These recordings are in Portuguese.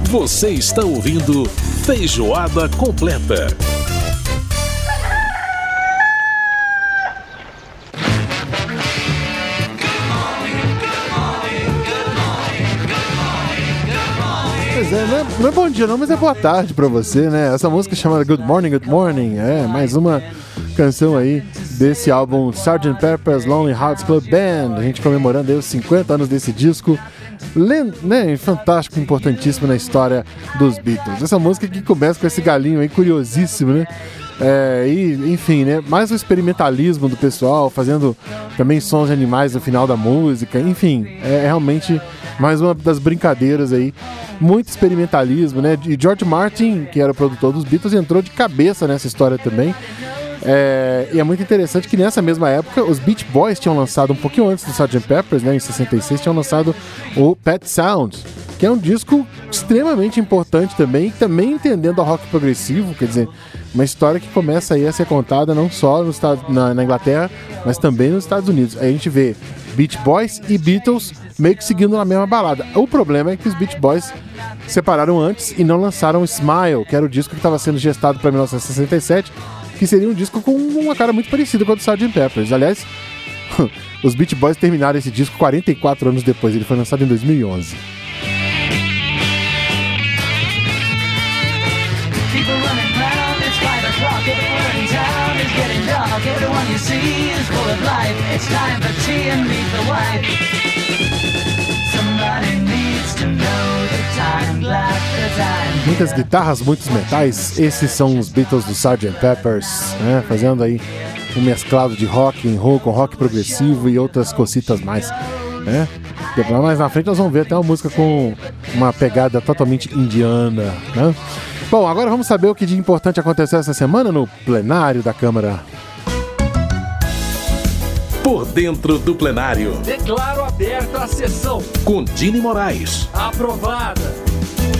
Você está ouvindo Feijoada Completa. Pois é, não é bom dia não, mas é boa tarde pra você, né? Essa música chamada Good Morning, Good Morning, mais uma canção aí desse álbum Sgt. Pepper's Lonely Hearts Club Band. A gente comemorando aí os 50 anos desse disco, né? Fantástico, importantíssimo na história dos Beatles. Essa música que começa com esse galinho aí curiosíssimo, né? E, enfim, né? Mais o experimentalismo do pessoal, fazendo também sons de animais no final da música. Enfim, é realmente mais uma das brincadeiras aí. Muito experimentalismo, né? E George Martin, que era o produtor dos Beatles, entrou de cabeça nessa história também. E é muito interessante que nessa mesma época os Beach Boys tinham lançado, um pouquinho antes do Sgt. Pepper's, né, em 66, tinham lançado o Pet Sounds, que é um disco extremamente importante também entendendo o rock progressivo, quer dizer, uma história que começa aí a ser contada não só na Inglaterra, mas também nos Estados Unidos. Aí a gente vê Beach Boys e Beatles meio que seguindo na mesma balada. O problema é que os Beach Boys separaram antes e não lançaram Smile, que era o disco que estava sendo gestado para 1967, que seria um disco com uma cara muito parecida com a do Sgt. Pepper's. Aliás, os Beach Boys terminaram esse disco 44 anos depois, ele foi lançado em 2011. Muitas guitarras, muitos metais, esses são os Beatles do Sgt. Pepper's, né? Fazendo aí um mesclado de rock and roll com rock progressivo e outras cositas mais, né? Depois, mais na frente nós vamos ver até uma música com uma pegada totalmente indiana, né? Bom, agora vamos saber o que de importante aconteceu essa semana no plenário da Câmara. Por dentro do plenário. Declaro aberta a sessão. Com Dini Moraes. Aprovada.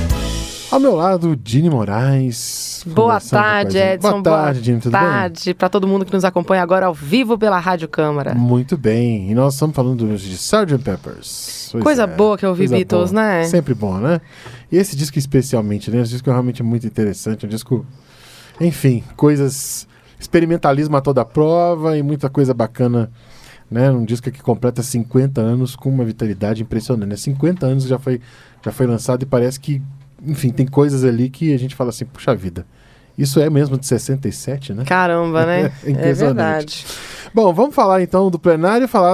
Ao meu lado, Dini Moraes. Boa tarde, Edson. Boa tarde, Dini. Tudo bem? Boa tarde para todo mundo que nos acompanha agora ao vivo pela Rádio Câmara. Muito bem. E nós estamos falando de Sgt. Pepper's. Coisa boa que eu ouvi Beatles, boa. né? Sempre bom, né? E esse disco especialmente, né? Esse disco é realmente muito interessante. Um disco, enfim, coisas... experimentalismo a toda prova e muita coisa bacana, né? Um disco que completa 50 anos com uma vitalidade impressionante, né? 50 anos já foi lançado e parece que, enfim, tem coisas ali que a gente fala assim, puxa vida, isso é mesmo de 67, né? Caramba, né? É verdade. Bom, vamos falar então do plenário, falar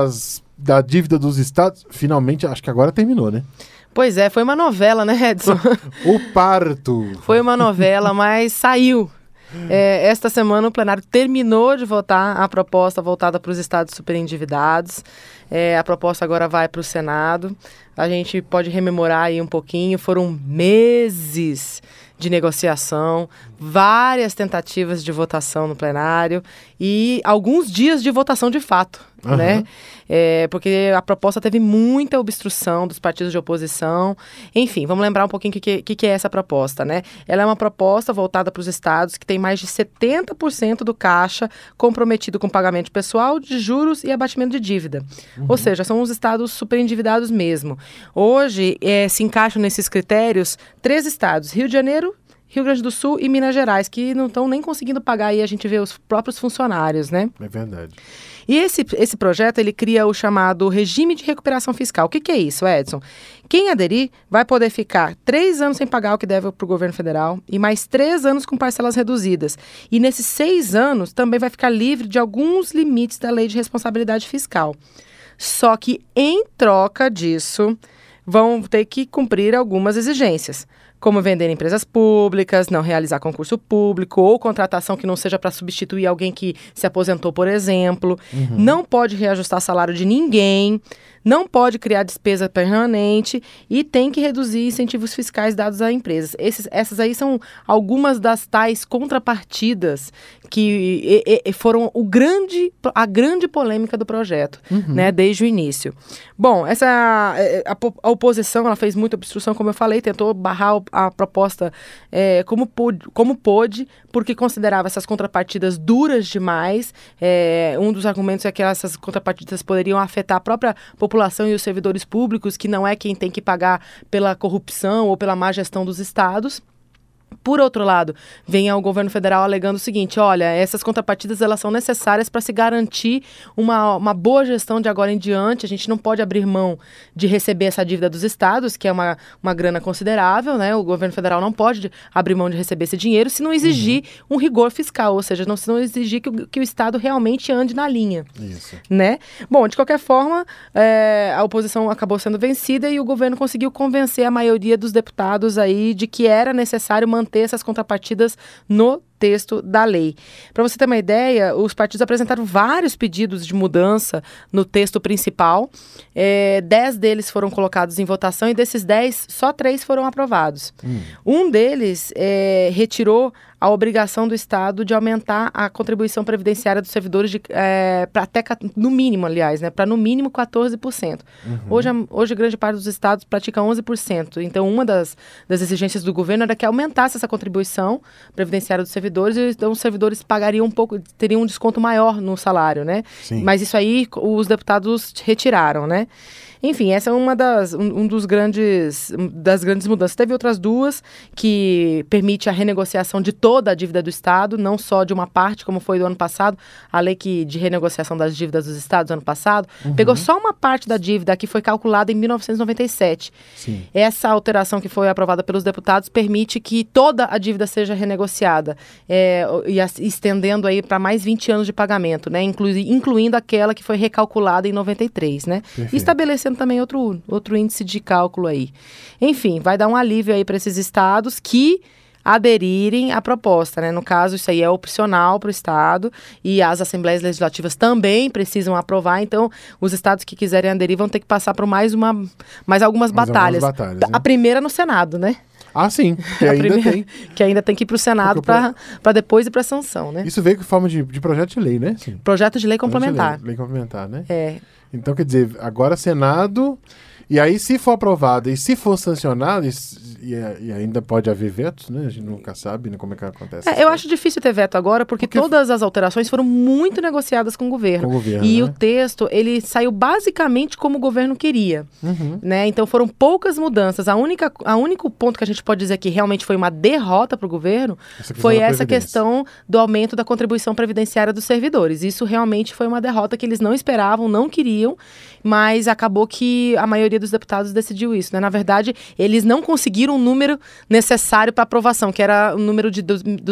da dívida dos estados. Finalmente, acho que agora terminou, né? Pois é, foi uma novela, né, Edson? O parto. Foi uma novela, mas saiu. Esta semana o plenário terminou de votar a proposta voltada para os estados superendividados. A proposta agora vai para o Senado. A gente pode rememorar aí um pouquinho. Foram meses de negociação, várias tentativas de votação no plenário e alguns dias de votação de fato, né? Porque a proposta teve muita obstrução dos partidos de oposição. Enfim, vamos lembrar um pouquinho o que é essa proposta, né? Ela é uma proposta voltada para os estados que tem mais de 70% do caixa comprometido com pagamento pessoal de juros e abatimento de dívida. Ou seja, são os estados superendividados mesmo. Hoje, se encaixam nesses critérios 3 estados, Rio de Janeiro, Rio Grande do Sul e Minas Gerais, que não estão nem conseguindo pagar aí, a gente vê os próprios funcionários, né? É verdade. E esse projeto, ele cria o chamado regime de recuperação fiscal. O que é isso, Edson? Quem aderir vai poder ficar 3 anos sem pagar o que deve para o governo federal e mais 3 anos com parcelas reduzidas. E nesses 6 anos também vai ficar livre de alguns limites da lei de responsabilidade fiscal. Só que, em troca disso, vão ter que cumprir algumas exigências, como vender em empresas públicas, não realizar concurso público ou contratação que não seja para substituir alguém que se aposentou, por exemplo. Não pode reajustar salário de ninguém, não pode criar despesa permanente e tem que reduzir incentivos fiscais dados a empresas. Essas aí são algumas das tais contrapartidas que foram a grande polêmica do projeto, né, desde o início. Bom, a oposição ela fez muita obstrução, como eu falei, tentou barrar a proposta como pôde, porque considerava essas contrapartidas duras demais. Um dos argumentos é que essas contrapartidas poderiam afetar a própria população e os servidores públicos, que não é quem tem que pagar pela corrupção ou pela má gestão dos estados. Por outro lado, vem o governo federal alegando o seguinte: olha, essas contrapartidas elas são necessárias para se garantir uma boa gestão de agora em diante. A gente não pode abrir mão de receber essa dívida dos estados, que é uma grana considerável, né? O governo federal não pode abrir mão de receber esse dinheiro se não exigir um rigor fiscal, ou seja, se não exigir que o estado realmente ande na linha. Isso. Né? Bom, de qualquer forma, a oposição acabou sendo vencida e o governo conseguiu convencer a maioria dos deputados aí de que era necessário manter essas contrapartidas no texto da lei. Para você ter uma ideia, os partidos apresentaram vários pedidos de mudança no texto principal. 10 deles foram colocados em votação e desses 10, só 3 foram aprovados. Um deles retirou a obrigação do Estado de aumentar a contribuição previdenciária dos servidores para até, no mínimo, aliás, né, para no mínimo 14%. Hoje, grande parte dos estados pratica 11%. Então, uma das exigências do governo era que aumentasse essa contribuição previdenciária dos servidores, então os servidores pagariam teriam um desconto maior no salário, né? Sim. Mas isso aí os deputados retiraram, né? Enfim, essa é uma das grandes mudanças. Teve outras duas, que permite a renegociação de toda a dívida do Estado, não só de uma parte, como foi do ano passado. A lei de renegociação das dívidas dos Estados ano passado pegou só uma parte da dívida que foi calculada em 1997. Sim. Essa alteração que foi aprovada pelos deputados permite que toda a dívida seja renegociada, e estendendo aí para mais 20 anos de pagamento, né? Incluindo aquela que foi recalculada em 93, né? E estabelecendo também outro índice de cálculo aí. Enfim, vai dar um alívio aí para esses estados que aderirem à proposta, né? No caso, isso aí é opcional para o estado e as assembleias legislativas também precisam aprovar, então os estados que quiserem aderir vão ter que passar por mais algumas batalhas. Né? A primeira no Senado, né? Ah, sim, que ainda tem. Que ainda tem que ir para o Senado para depois ir para a sanção, né? Isso veio com forma de projeto de lei, né? Sim. Projeto de lei complementar. Lei complementar, né? Então, quer dizer, agora Senado, e aí se for aprovado e se for sancionado, e ainda pode haver vetos, né? A gente nunca sabe, né, como é que acontece. Eu acho difícil ter veto agora, porque todas as alterações foram muito negociadas com o governo. E o texto, ele saiu basicamente como o governo queria. Né? Então foram poucas mudanças. O único ponto que a gente pode dizer que realmente foi uma derrota para o governo foi essa questão do aumento da contribuição previdenciária dos servidores. Isso realmente foi uma derrota que eles não esperavam, não queriam, mas acabou que a maioria dos deputados decidiu isso. Né? Na verdade, eles não conseguiram o número necessário para aprovação, que era o número de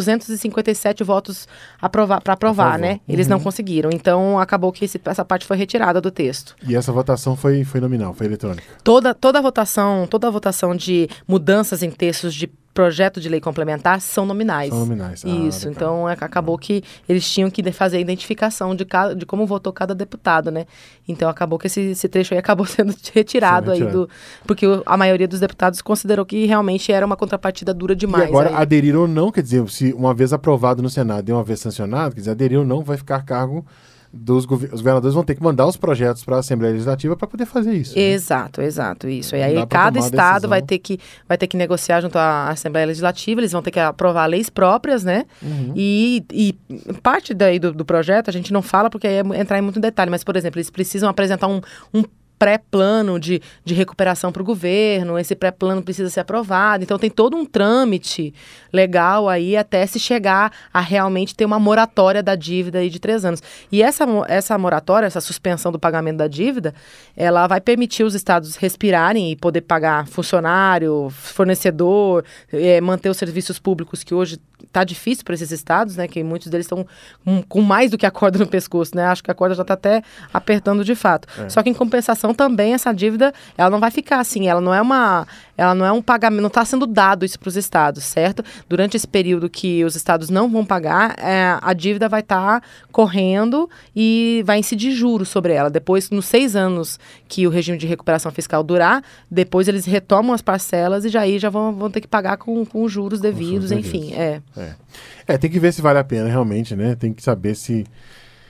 257 votos para aprovar, né? Eles não conseguiram. Então, acabou que essa parte foi retirada do texto. E essa votação foi nominal, foi eletrônica? Toda a votação de mudanças em textos de projeto de lei complementar são nominais. São nominais. Isso, então acabou que eles tinham que fazer a identificação de como votou cada deputado, né? Então acabou que esse trecho aí acabou sendo retirado aí porque a maioria dos deputados considerou que realmente era uma contrapartida dura demais. E agora, aderir ou não, quer dizer, se uma vez aprovado no Senado e uma vez sancionado, quer dizer, aderir ou não vai ficar a cargo os governadores vão ter que mandar os projetos para a Assembleia Legislativa para poder fazer isso. Né? Exato. Isso. E aí cada estado vai ter que negociar junto à Assembleia Legislativa, eles vão ter que aprovar leis próprias, né? E parte daí do projeto, a gente não fala porque aí é entrar em muito detalhe, mas, por exemplo, eles precisam apresentar um pré-plano de recuperação para o governo, esse pré-plano precisa ser aprovado, então tem todo um trâmite legal aí até se chegar a realmente ter uma moratória da dívida aí de 3 anos. E essa moratória, essa suspensão do pagamento da dívida, ela vai permitir os estados respirarem e poder pagar funcionário, fornecedor, manter os serviços públicos que hoje está difícil para esses estados, né, que muitos deles estão com mais do que a corda no pescoço, né, acho que a corda já está até apertando de fato. Só que em compensação também essa dívida, ela não vai ficar assim, ela não é um pagamento, não está sendo dado isso para os estados, certo? Durante esse período que os estados não vão pagar, a dívida vai estar correndo e vai incidir juros sobre ela. Depois, nos 6 anos que o regime de recuperação fiscal durar, depois eles retomam as parcelas e já vão ter que pagar com os juros devidos, enfim. Tem que ver se vale a pena realmente, né? Tem que saber se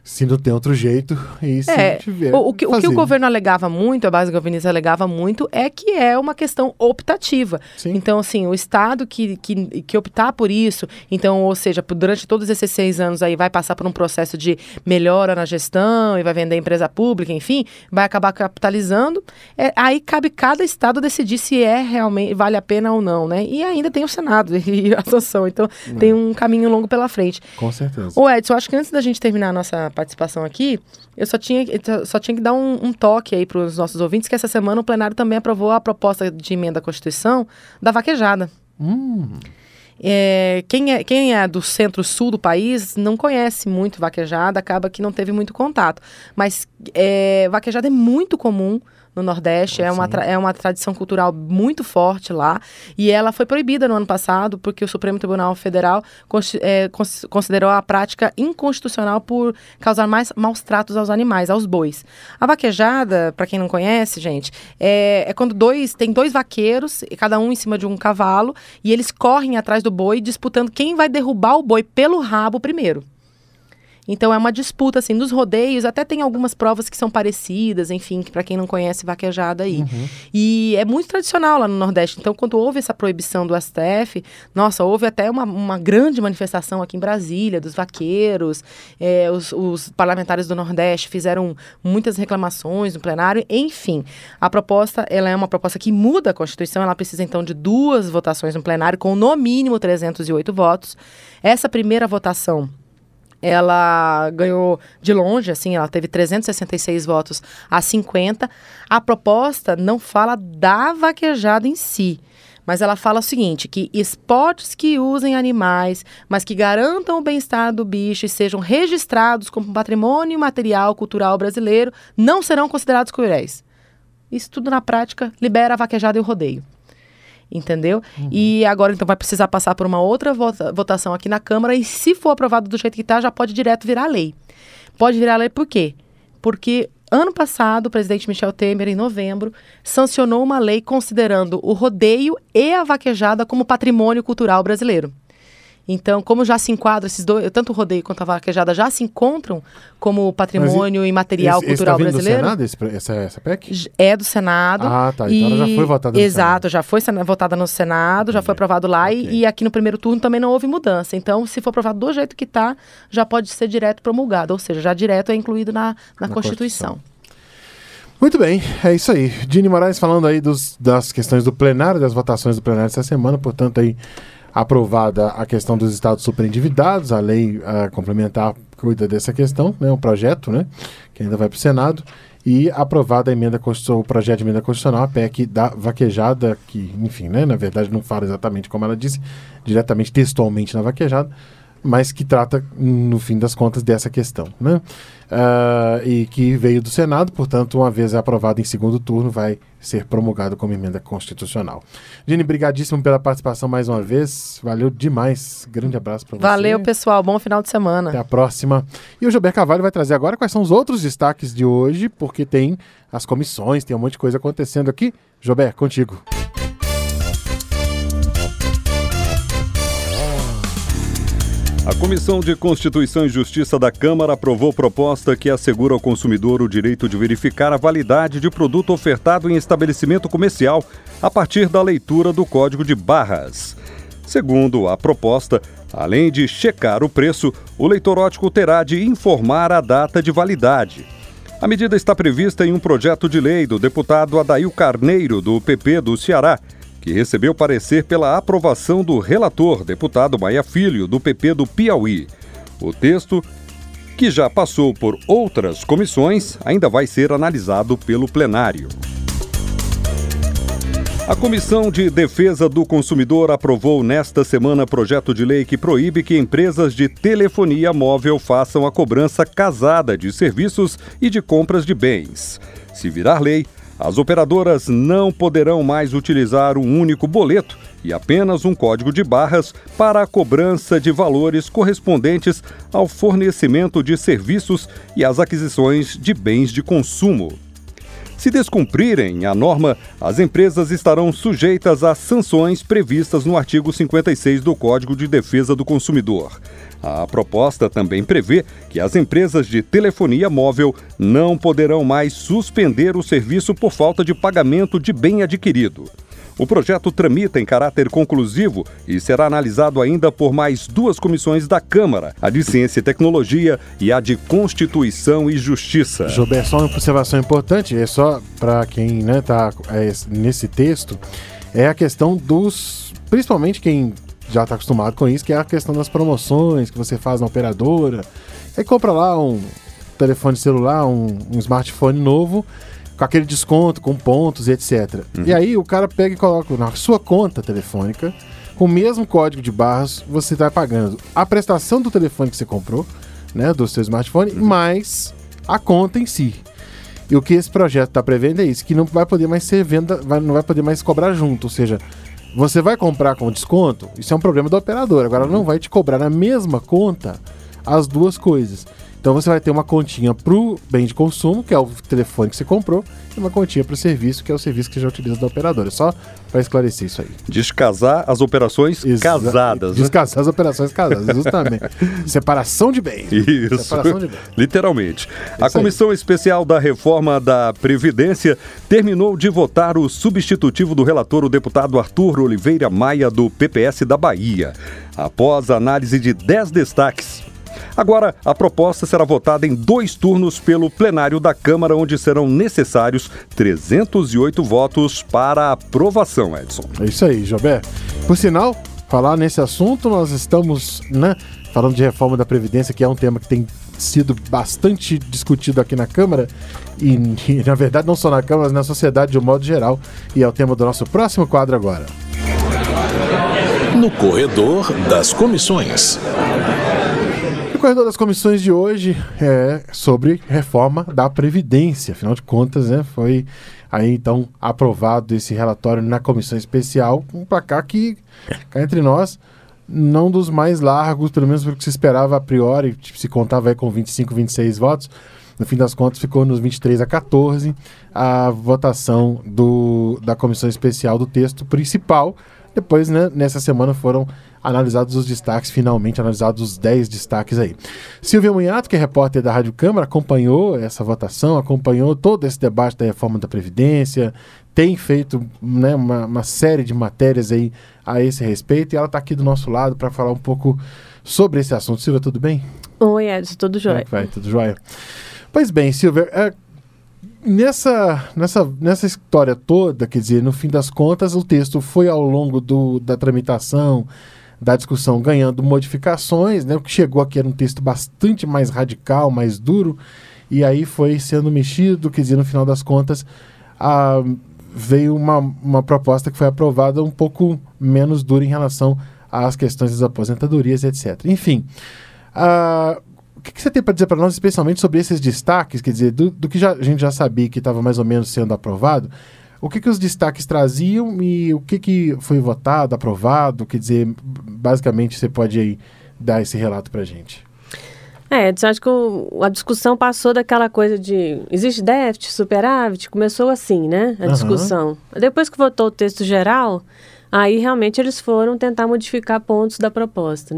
Se não tem outro jeito, e se tiver. O que o governo alegava muito, a base governista alegava muito, é que é uma questão optativa. Sim. Então, assim, o Estado que optar por isso, então, ou seja, durante todos esses 6 anos aí vai passar por um processo de melhora na gestão e vai vender empresa pública, enfim, vai acabar capitalizando. Aí cabe cada Estado decidir se realmente vale a pena ou não, né? E ainda tem o Senado e a sanção, então tem um caminho longo pela frente. Com certeza. Ô Edson, acho que antes da gente terminar a nossa participação aqui, eu só tinha que dar um toque aí para os nossos ouvintes, que essa semana o plenário também aprovou a proposta de emenda à Constituição da vaquejada. Quem é do centro-sul do país não conhece muito vaquejada, acaba que não teve muito contato. Mas vaquejada é muito comum no Nordeste, é uma tradição cultural muito forte lá, e ela foi proibida no ano passado porque o Supremo Tribunal Federal considerou a prática inconstitucional por causar maus tratos aos animais, aos bois. A vaquejada, para quem não conhece, gente, é quando tem dois vaqueiros, cada um em cima de um cavalo, e eles correm atrás do boi disputando quem vai derrubar o boi pelo rabo primeiro. Então é uma disputa, assim, nos rodeios, até tem algumas provas que são parecidas, enfim, para quem não conhece vaquejada aí. E é muito tradicional lá no Nordeste. Então, quando houve essa proibição do STF, nossa, houve até uma grande manifestação aqui em Brasília, dos vaqueiros, os parlamentares do Nordeste fizeram muitas reclamações no plenário, enfim. A proposta, ela é uma proposta que muda a Constituição, ela precisa, então, de 2 votações no plenário, com no mínimo 308 votos. Essa primeira votação, ela ganhou de longe, assim, ela teve 366 votos a 50. A proposta não fala da vaquejada em si, mas ela fala o seguinte, que esportes que usem animais, mas que garantam o bem-estar do bicho e sejam registrados como patrimônio material cultural brasileiro, não serão considerados cruéis. Isso tudo na prática libera a vaquejada e o rodeio. Entendeu? E agora, então, vai precisar passar por uma outra votação aqui na Câmara e, se for aprovado do jeito que está, já pode direto virar lei. Pode virar lei por quê? Porque ano passado, o presidente Michel Temer, em novembro, sancionou uma lei considerando o rodeio e a vaquejada como patrimônio cultural brasileiro. Então, como já se enquadra esses dois, tanto o rodeio quanto a vaquejada já se encontram como patrimônio e material cultural brasileiro. Do Senado, essa PEC? É do Senado. Ah, tá. Então ela já foi votada no Senado. Exato, já foi votada no Senado, já foi aprovado lá e aqui no primeiro turno também não houve mudança. Então, se for aprovado do jeito que está, já pode ser direto promulgado, ou seja, já direto é incluído na Constituição. Muito bem, é isso aí. Dini Moraes falando aí das questões do plenário, das votações do plenário essa semana, portanto aí aprovada a questão dos estados superendividados, a lei complementar cuida dessa questão, né, um projeto, né, que ainda vai para o Senado, e aprovada o projeto de emenda constitucional, a PEC da vaquejada, que, enfim, né, na verdade não fala exatamente como ela disse, diretamente textualmente na vaquejada, mas que trata, no fim das contas, dessa questão, né? E que veio do Senado, portanto, uma vez aprovado em segundo turno, vai ser promulgado como emenda constitucional. Dini, brigadíssimo pela participação mais uma vez, valeu demais, grande abraço para você. Valeu, pessoal, bom final de semana. Até a próxima. E o Gilberto Carvalho vai trazer agora quais são os outros destaques de hoje, porque tem as comissões, tem um monte de coisa acontecendo aqui. Gilberto, contigo. A Comissão de Constituição e Justiça da Câmara aprovou proposta que assegura ao consumidor o direito de verificar a validade de produto ofertado em estabelecimento comercial a partir da leitura do Código de Barras. Segundo a proposta, além de checar o preço, o leitor óptico terá de informar a data de validade. A medida está prevista em um projeto de lei do deputado Adail Carneiro, do PP do Ceará, que recebeu parecer pela aprovação do relator, deputado Maia Filho, do PP do Piauí. O texto, que já passou por outras comissões, ainda vai ser analisado pelo plenário. A Comissão de Defesa do Consumidor aprovou nesta semana projeto de lei que proíbe que empresas de telefonia móvel façam a cobrança casada de serviços e de compras de bens. Se virar lei, as operadoras não poderão mais utilizar um único boleto e apenas um código de barras para a cobrança de valores correspondentes ao fornecimento de serviços e às aquisições de bens de consumo. Se descumprirem a norma, as empresas estarão sujeitas às sanções previstas no artigo 56 do Código de Defesa do Consumidor. A proposta também prevê que as empresas de telefonia móvel não poderão mais suspender o serviço por falta de pagamento de bem adquirido. O projeto tramita em caráter conclusivo e será analisado ainda por mais 2 comissões da Câmara, a de Ciência e Tecnologia e a de Constituição e Justiça. Jober, só uma observação importante, é só para quem está nesse texto, é a questão dos, principalmente quem já está acostumado com isso, que é a questão das promoções que você faz na operadora. Aí compra lá um telefone celular, um smartphone novo, com aquele desconto, com pontos e etc. E aí o cara pega e coloca na sua conta telefônica, com o mesmo código de barras, você está pagando a prestação do telefone que você comprou, né, do seu smartphone, mais a conta em si. E o que esse projeto está prevendo é isso, que não vai poder mais ser venda, não vai poder mais cobrar junto, ou seja, você vai comprar com desconto, isso é um problema do operador, agora ela não vai te cobrar na mesma conta as 2 coisas. Então você vai ter uma continha para o bem de consumo, que é o telefone que você comprou, e uma continha para o serviço, que é o serviço que você já utiliza da operadora. Só para esclarecer isso aí. Descasar as operações casadas. Descasar as operações casadas, justamente. Separação de bens. Isso, separação de bens. Literalmente. A Comissão Especial da Reforma da Previdência terminou de votar o substitutivo do relator, o deputado Arthur Oliveira Maia, do PPS da Bahia. Após a análise de 10 destaques, agora, a proposta será votada em 2 turnos pelo plenário da Câmara, onde serão necessários 308 votos para aprovação, Edson. É isso aí, Jober. Por sinal, falar nesse assunto, nós estamos, falando de reforma da Previdência, que é um tema que tem sido bastante discutido aqui na Câmara, e na verdade não só na Câmara, mas na sociedade de um modo geral, e é o tema do nosso próximo quadro agora. No Corredor das Comissões. O Corredor das Comissões de hoje é sobre reforma da Previdência. Afinal de contas, foi aí então aprovado esse relatório na Comissão Especial, um placar que, cá entre nós, não dos mais largos, pelo menos pelo que se esperava a priori, se contava aí com 25, 26 votos. No fim das contas, ficou nos 23-14 a votação da Comissão Especial do texto principal. Depois, nessa semana foram analisados os destaques, finalmente analisados os 10 destaques aí. Silvia Munhato, que é repórter da Rádio Câmara, acompanhou essa votação, acompanhou todo esse debate da reforma da Previdência, tem feito uma série de matérias aí a esse respeito, e ela está aqui do nosso lado para falar um pouco sobre esse assunto. Silvia, tudo bem? Oi, Edson, tudo jóia. Vai, tudo jóia. Pois bem, Silvia, nessa história toda, quer dizer, no fim das contas, o texto foi ao longo da tramitação, da discussão, ganhando modificações, o que chegou aqui era um texto bastante mais radical, mais duro, e aí foi sendo mexido, quer dizer, no final das contas, veio uma proposta que foi aprovada um pouco menos dura em relação às questões das aposentadorias, etc. Enfim, o que você tem para dizer para nós, especialmente sobre esses destaques, quer dizer, do que a gente já sabia que estava mais ou menos sendo aprovado, o que os destaques traziam e o que foi votado, aprovado, quer dizer, basicamente você pode aí dar esse relato para a gente. Edson, acho que a discussão passou daquela coisa de existe déficit, superávit, começou assim, a discussão. Depois que votou o texto geral, aí realmente eles foram tentar modificar pontos da proposta,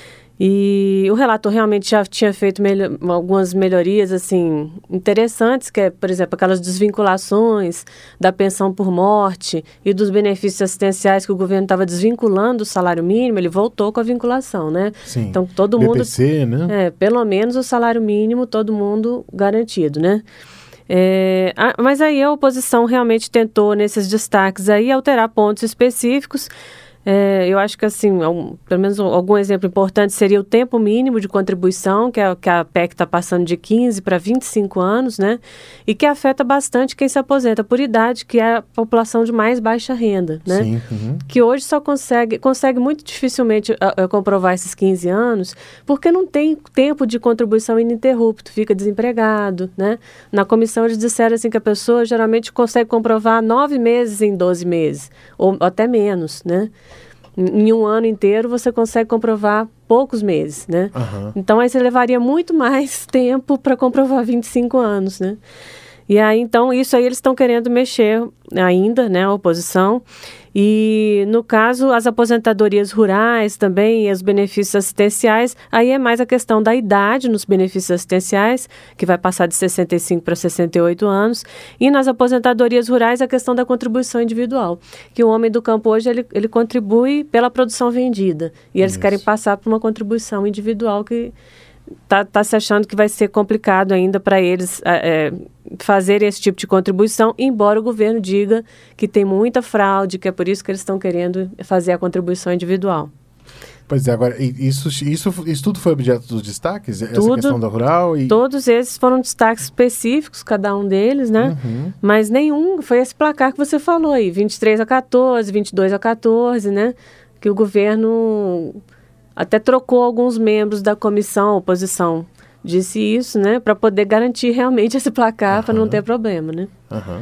E o relator realmente já tinha feito algumas melhorias, interessantes, que é, por exemplo, aquelas desvinculações da pensão por morte e dos benefícios assistenciais que o governo estava desvinculando do salário mínimo, ele voltou com a vinculação, Sim. Então, todo mundo... BPC, pelo menos o salário mínimo, todo mundo garantido, mas aí a oposição realmente tentou, nesses destaques aí, alterar pontos específicos. Eu acho que, pelo menos algum exemplo importante seria o tempo mínimo de contribuição, que a PEC está passando de 15 para 25 anos, e que afeta bastante quem se aposenta por idade, que é a população de mais baixa renda, Sim, que hoje só consegue muito dificilmente comprovar esses 15 anos, porque não tem tempo de contribuição ininterrupto, fica desempregado, Na comissão eles disseram que a pessoa geralmente consegue comprovar 9 meses em 12 meses, ou até menos, Em um ano inteiro você consegue comprovar poucos meses, Então aí você levaria muito mais tempo para comprovar 25 anos, E aí, então, isso aí eles estão querendo mexer ainda, né, a oposição. E, no caso, as aposentadorias rurais também e os benefícios assistenciais, aí é mais a questão da idade nos benefícios assistenciais, que vai passar de 65 para 68 anos. E nas aposentadorias rurais, a questão da contribuição individual, que o homem do campo hoje, ele contribui pela produção vendida. E eles querem passar por uma contribuição individual que tá se achando que vai ser complicado ainda para eles fazer esse tipo de contribuição, embora o governo diga que tem muita fraude, que é por isso que eles estão querendo fazer a contribuição individual. Pois é, agora, isso tudo foi objeto dos destaques? Essa questão da rural? Todos esses foram destaques específicos, cada um deles, né? Mas nenhum foi esse placar que você falou aí, 23-14, 22-14, né? Que o governo até trocou alguns membros da comissão, a oposição disse isso, né? Para poder garantir realmente esse placar, para não ter problema, né?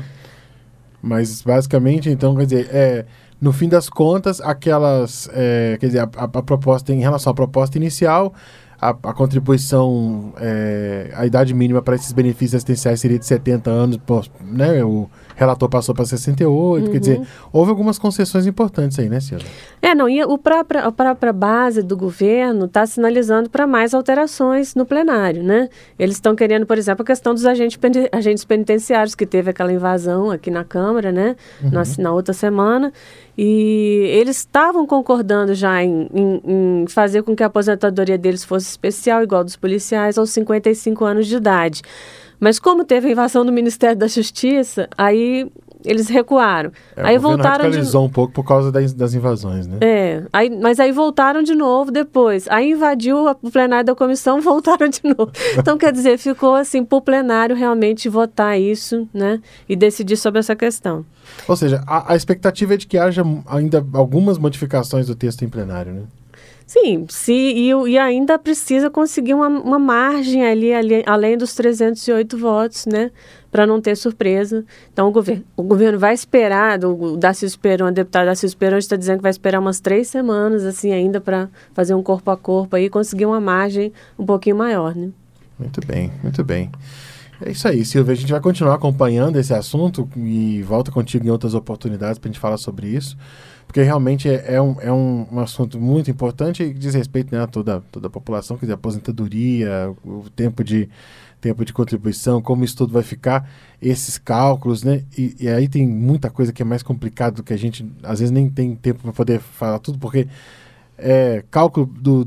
Mas, basicamente, então, quer dizer, no fim das contas, aquelas, quer dizer, a proposta, em relação à proposta inicial, a contribuição, a idade mínima para esses benefícios assistenciais seria de 70 anos, né? O relator passou para 68, quer dizer, houve algumas concessões importantes aí, né, Silvia? E a própria base do governo está sinalizando para mais alterações no plenário, né? Eles estão querendo, por exemplo, a questão dos agentes penitenciários, que teve aquela invasão aqui na Câmara, né? Na outra semana. E eles estavam concordando já em fazer com que a aposentadoria deles fosse especial, igual dos policiais, aos 55 anos de idade. Mas como teve a invasão do Ministério da Justiça, aí eles recuaram. Aí o governo voltaram radicalizou um pouco por causa das invasões, né? Mas aí voltaram de novo depois. Aí invadiu o plenário da comissão, voltaram de novo. Então, quer dizer, ficou assim, para o plenário realmente votar isso, né? E decidir sobre essa questão. Ou seja, a expectativa é de que haja ainda algumas modificações do texto em plenário, né? Sim, e ainda precisa conseguir uma margem ali, além dos 308 votos, né? Para não ter surpresa. Então, o governo vai esperar, o deputado Darcísio Speron está dizendo que vai esperar umas 3 semanas, assim, ainda para fazer um corpo a corpo aí, conseguir uma margem um pouquinho maior, né? Muito bem, muito bem. É isso aí, Silvia. A gente vai continuar acompanhando esse assunto e volta contigo em outras oportunidades para a gente falar sobre isso, porque realmente é um assunto muito importante e diz respeito, né, a toda a população, quer dizer, aposentadoria, o tempo de contribuição, como isso tudo vai ficar, esses cálculos, né? E aí tem muita coisa que é mais complicado do que a gente, às vezes, nem tem tempo para poder falar tudo, porque cálculo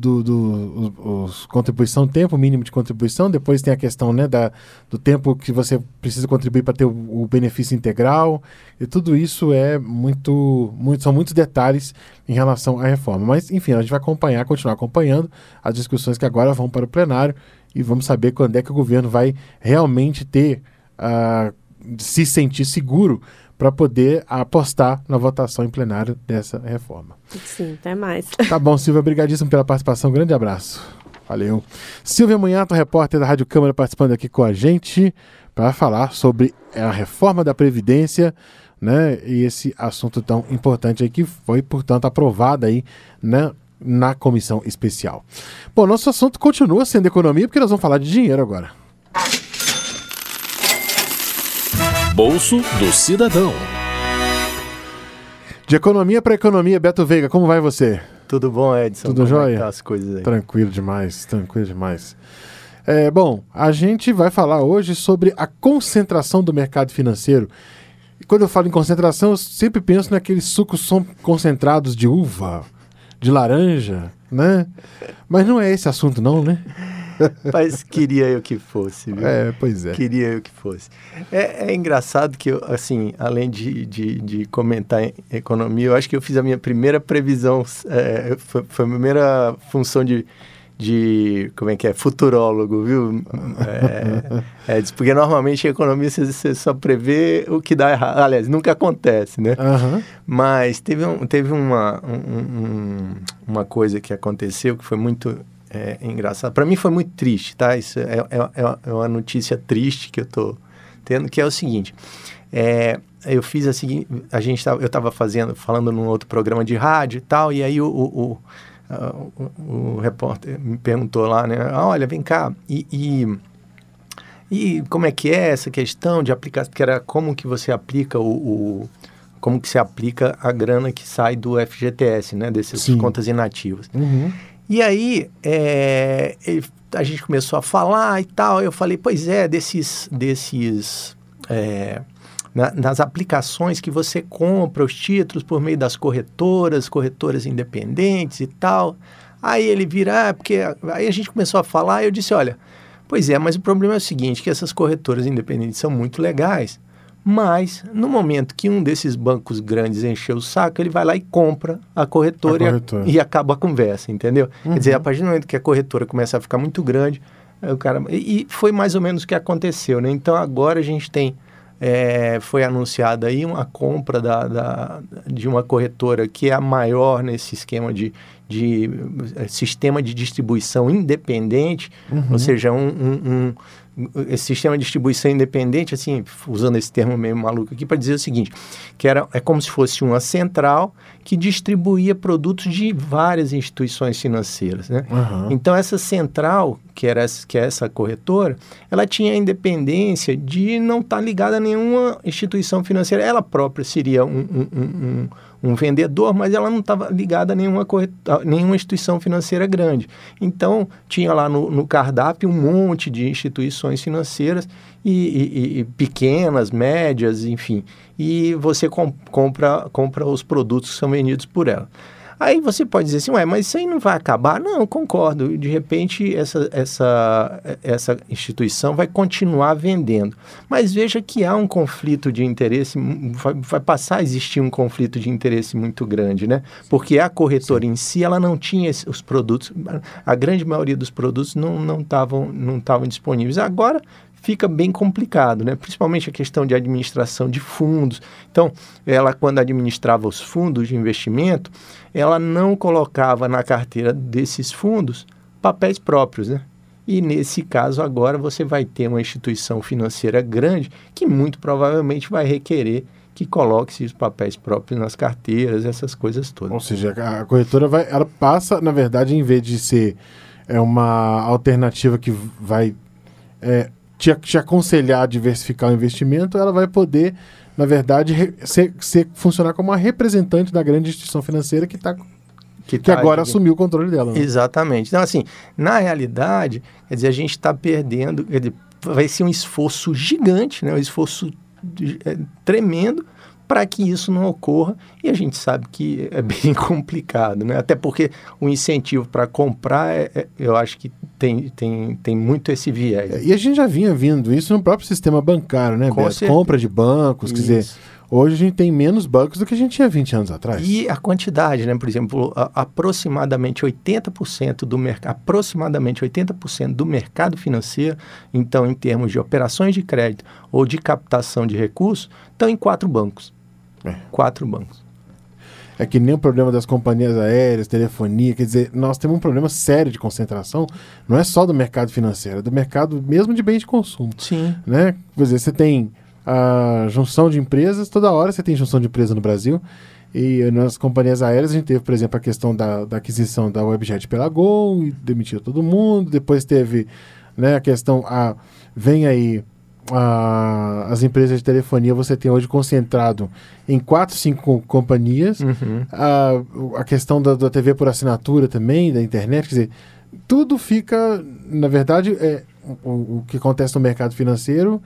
contribuição, tempo mínimo de contribuição, depois tem a questão, né, do tempo que você precisa contribuir para ter o benefício integral, e tudo isso são muitos detalhes em relação à reforma. Mas, enfim, a gente vai continuar acompanhando as discussões que agora vão para o plenário e vamos saber quando é que o governo vai realmente se sentir seguro para poder apostar na votação em plenário dessa reforma. Sim, até mais. Tá bom, Silvia, obrigadíssimo pela participação, grande abraço. Valeu. Silvia Munhato, repórter da Rádio Câmara, participando aqui com a gente para falar sobre a reforma da Previdência, né, e esse assunto tão importante aí que foi, portanto, aprovado aí, né, na comissão especial. Bom, nosso assunto continua sendo economia, porque nós vamos falar de dinheiro agora. Bolso do Cidadão. De economia para economia, Beto Veiga, como vai você? Tudo bom, Edson? Tudo jóia? Tá as coisas aí? Tranquilo demais, tranquilo demais. Bom, a gente vai falar hoje sobre a concentração do mercado financeiro. E quando eu falo em concentração, eu sempre penso naqueles sucos concentrados de uva, de laranja, né? Mas não é esse assunto não, né? Mas queria eu que fosse, viu? Pois é. Queria eu que fosse. É engraçado que eu, assim, além de comentar em economia, eu acho que eu fiz a minha primeira previsão, foi a primeira função de como é que é? Futurólogo, viu? Porque normalmente a economia você só prevê o que dá errado. Aliás, nunca acontece, né? Uhum. Mas teve uma coisa que aconteceu que foi muito engraçado. Para mim foi muito triste, tá? Isso é uma notícia triste que eu tô tendo, que é o seguinte. Eu fiz a seguinte... eu estava falando num outro programa de rádio e tal, e aí o repórter me perguntou lá, né? Olha, vem cá. E E como é que é essa questão de aplicar, que era como que você aplica como que se aplica a grana que sai do FGTS, né, dessas contas inativas. E aí, a gente começou a falar e tal, eu falei, pois é, nas aplicações que você compra os títulos por meio das corretoras independentes e tal. Aí ele vira, porque aí a gente começou a falar e eu disse, olha, pois é, mas o problema é o seguinte, que essas corretoras independentes são muito legais, mas no momento que um desses bancos grandes encheu o saco, ele vai lá e compra a corretora. E acaba a conversa, entendeu? Quer dizer, a partir do momento que a corretora começa a ficar muito grande, o cara... E foi mais ou menos o que aconteceu, né? Então agora a gente tem... foi anunciada aí uma compra de uma corretora que é a maior nesse esquema de sistema de distribuição independente, ou seja, esse sistema de distribuição independente, assim, usando esse termo meio maluco aqui, para dizer o seguinte, que é como se fosse uma central que distribuía produtos de várias instituições financeiras, né? Então, essa central, que é essa corretora, ela tinha a independência de não estar ligada a nenhuma instituição financeira. Ela própria seria um vendedor, mas ela não estava ligada a nenhuma instituição financeira grande. Então, tinha lá no cardápio um monte de instituições financeiras e pequenas, médias, enfim. E você compra os produtos que são vendidos por ela. Aí você pode dizer assim, mas isso aí não vai acabar? Não, concordo. De repente, essa instituição vai continuar vendendo. Mas veja que há um conflito de interesse, vai passar a existir um conflito de interesse muito grande, né? Porque a corretora em si, ela não tinha os produtos, a grande maioria dos produtos não estavam disponíveis. Agora fica bem complicado, né? Principalmente a questão de administração de fundos. Então, ela, quando administrava os fundos de investimento, ela não colocava na carteira desses fundos papéis próprios, né? E nesse caso agora você vai ter uma instituição financeira grande que muito provavelmente vai requerer que coloque os papéis próprios nas carteiras, essas coisas todas. Ou seja, a corretora ela passa, na verdade, em vez de ser uma alternativa que vai te aconselhar a diversificar o investimento, ela vai poder, na verdade, funcionar como uma representante da grande instituição financeira que agora assumiu o controle dela. Né? Exatamente. Então, assim, na realidade, quer dizer, a gente está perdendo, vai ser um esforço gigante, né? Um esforço tremendo para que isso não ocorra, e a gente sabe que é bem complicado, né? Até porque o incentivo para comprar, eu acho que tem muito esse viés. E a gente já vinha vindo isso no próprio sistema bancário, né, Beto? Compra de bancos, quer dizer, hoje a gente tem menos bancos do que a gente tinha 20 anos atrás. E a quantidade, né? Por exemplo, aproximadamente 80% do mercado financeiro, então, em termos de operações de crédito ou de captação de recursos, estão em 4 bancos. 4 bancos. É que nem o problema das companhias aéreas, telefonia, quer dizer, nós temos um problema sério de concentração, não é só do mercado financeiro, é do mercado mesmo de bens de consumo. Sim. Né? Quer dizer, você tem a junção de empresas, toda hora você tem junção de empresa no Brasil, e nas companhias aéreas a gente teve, por exemplo, a questão da aquisição da Webjet pela Gol, e demitiu todo mundo, depois teve, né, a questão, vem aí as empresas de telefonia, você tem hoje concentrado em 4, 5 companhias, a questão da TV por assinatura também, da internet, quer dizer, tudo fica, na verdade, o que acontece no mercado financeiro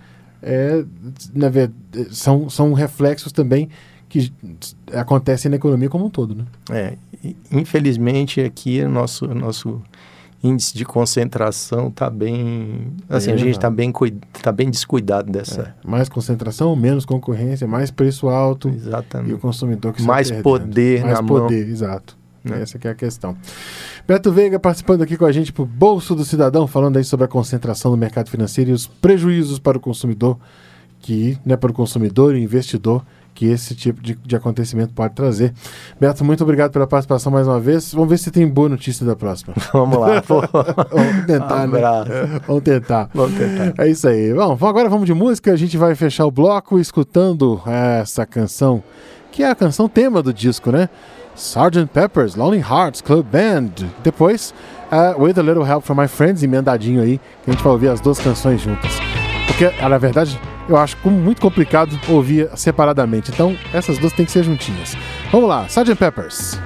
são reflexos também que acontecem na economia como um todo, né? Infelizmente aqui o nosso índice de concentração está bem... Assim, a gente está bem descuidado dessa... Mais concentração, menos concorrência, mais preço alto. Exatamente. E o consumidor que mais poder na mão. Mais poder, exato. Essa que é a questão. Beto Veiga participando aqui com a gente pro Bolso do Cidadão, falando aí sobre a concentração no mercado financeiro e os prejuízos para o consumidor, para o consumidor e investidor, que esse tipo de acontecimento pode trazer. Beto, muito obrigado pela participação mais uma vez. Vamos ver se tem boa notícia da próxima. Vamos lá. Vamos tentar, né? Vamos tentar. É isso aí. Bom, agora vamos de música. A gente vai fechar o bloco escutando essa canção, que é a canção tema do disco, né? Sgt. Pepper's Lonely Hearts Club Band. Depois, With a Little Help from My Friends, emendadinho aí, que a gente vai ouvir as 2 canções juntas. Porque, na verdade, eu acho muito complicado ouvir separadamente. Então, essas duas têm que ser juntinhas. Vamos lá, Sgt. Peppers.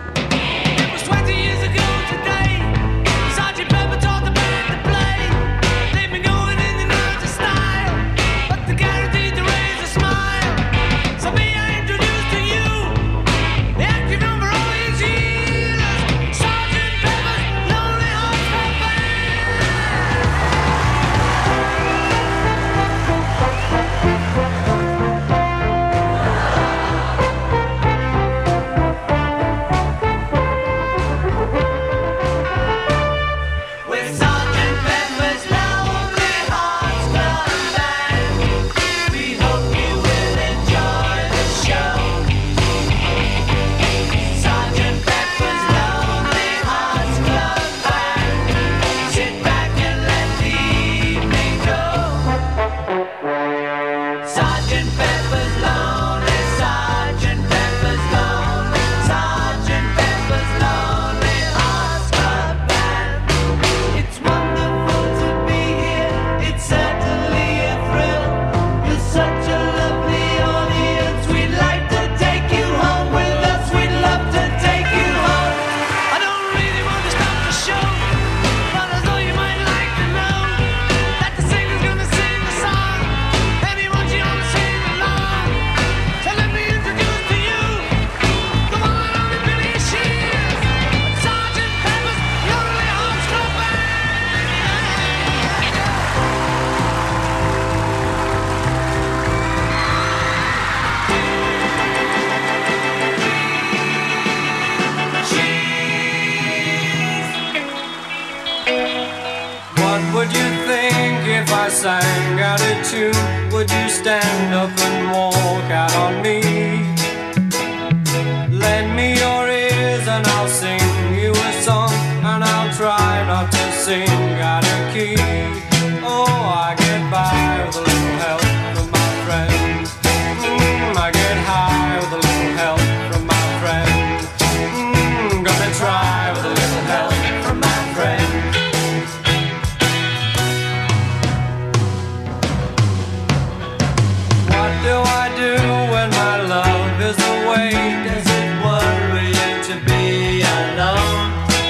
Sang out a tune, would you stand up and walk out on me? Lend me your ears and I'll sing you a song, and I'll try not to sing out of key. Oh, I get by with a little help from my friends. I get high with a little help from my friends. Gonna try with a little help from my friends. What do I do when my love is away? Does it worry you to be alone?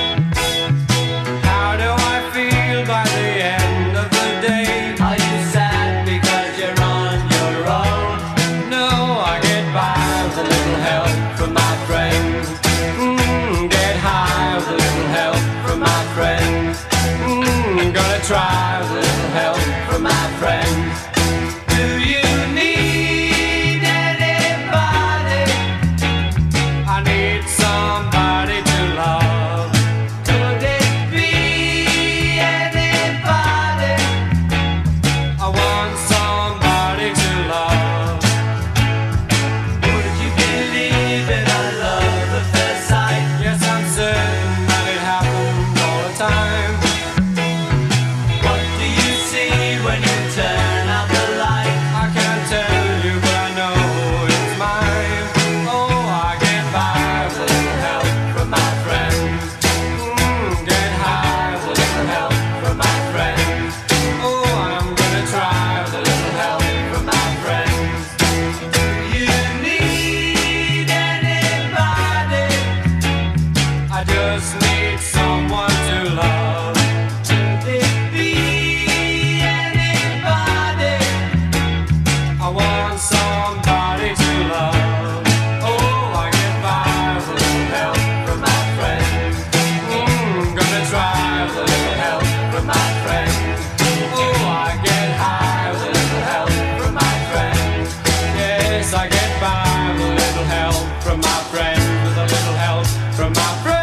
How do I feel by the end of the day? Are you sad because you're on your own? No, I get by with a little help from my friends. Get high with a little help from my friends. Gonna try with a little help from my friends. Do you need anybody? I need somebody to love. Could it be anybody? I want somebody to love. Would you believe in a love at first sight? Yes, I'm certain that it happens all the time. What do you see when you turn out the light? I can't tell you, but I know it's mine. Oh, I get by with a little help from my friends. Get high with a little help from my friends. Oh, I'm gonna try with a little help from my friends. Do you need anybody? I just need someone to love. Could it be anybody? I want somebody to love. Oh, I get by with a little help from my friends. Gonna try with a little help from my friends. Oh, I get high with a little help from my friends. Yes, I get by with a little help from my friends. With a little help from my friends.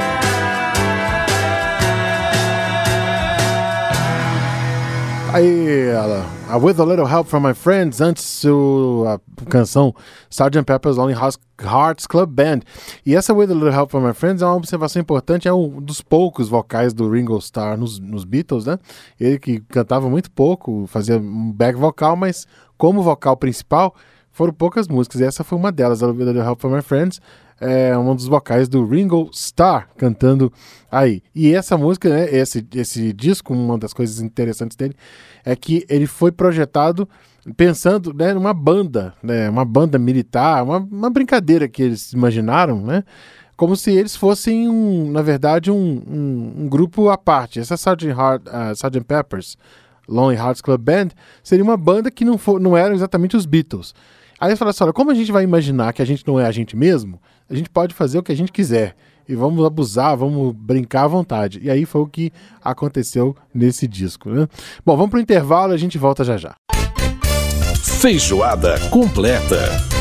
Aí, With a Little Help from My Friends, antes a canção Sgt. Pepper's Lonely Hearts Club Band. E essa With a Little Help from My Friends é uma observação importante, é um dos poucos vocais do Ringo Starr nos Beatles, né? Ele que cantava muito pouco, fazia um back vocal, mas como vocal principal, foram poucas músicas, e essa foi uma delas, A Little Help from My Friends, um dos vocais do Ringo Starr cantando aí. E essa música, né, esse disco, uma das coisas interessantes dele é que ele foi projetado pensando, né, numa banda, né, uma banda militar, uma brincadeira que eles imaginaram, né, como se eles fossem, na verdade, um grupo à parte. Essa Sgt. Pepper's Lonely Hearts Club Band seria uma banda que não eram exatamente os Beatles. Aí eles falaram assim, olha, como a gente vai imaginar que a gente não é a gente mesmo, a gente pode fazer o que a gente quiser. E vamos abusar, vamos brincar à vontade. E aí foi o que aconteceu nesse disco, né? Bom, vamos pro intervalo e a gente volta já já. Feijoada completa.